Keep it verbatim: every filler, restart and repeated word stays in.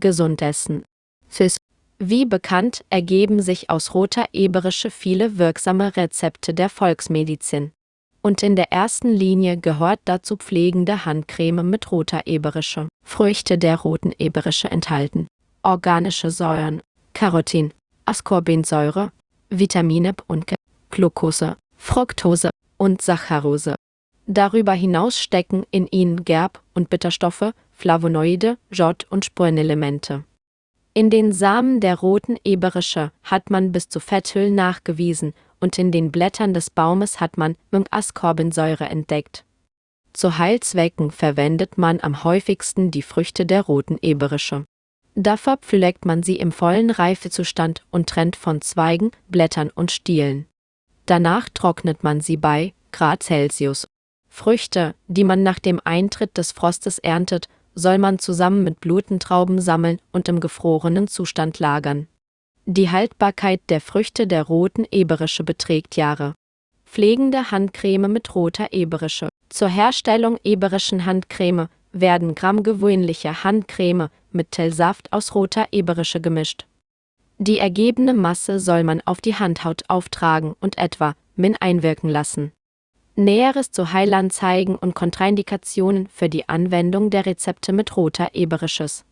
Gesund essen. Fürs Wie bekannt ergeben sich aus roter Eberische viele wirksame Rezepte der Volksmedizin. Und in der ersten Linie gehört dazu pflegende Handcreme mit roter Eberische. Früchte der roten Eberische enthalten organische Säuren, Carotin, Ascorbinsäure, Vitamine und K Glucose, Fructose und Saccharose. Darüber hinaus stecken in ihnen Gerb- und Bitterstoffe, Flavonoide, Jod- und Spurenelemente. In den Samen der roten Eberische hat man bis zu Fetthüllen nachgewiesen und in den Blättern des Baumes hat man Ascorbinsäure entdeckt. Zu Heilzwecken verwendet man am häufigsten die Früchte der roten Eberische. Dafür pflückt man sie im vollen Reifezustand und trennt von Zweigen, Blättern und Stielen. Danach trocknet man sie bei Grad Celsius. Früchte, die man nach dem Eintritt des Frostes erntet, soll man zusammen mit Blumentrauben sammeln und im gefrorenen Zustand lagern. Die Haltbarkeit der Früchte der roten Eberische beträgt Jahre. Pflegende Handcreme mit roter Eberische. Zur Herstellung eberischen Handcreme werden Gramm gewöhnliche Handcreme mit Tellsaft aus roter Eberische gemischt. Die ergebene Masse soll man auf die Handhaut auftragen und etwa min einwirken lassen. Näheres zu Heilanzeigen und Kontraindikationen für die Anwendung der Rezepte mit roter Eberisches.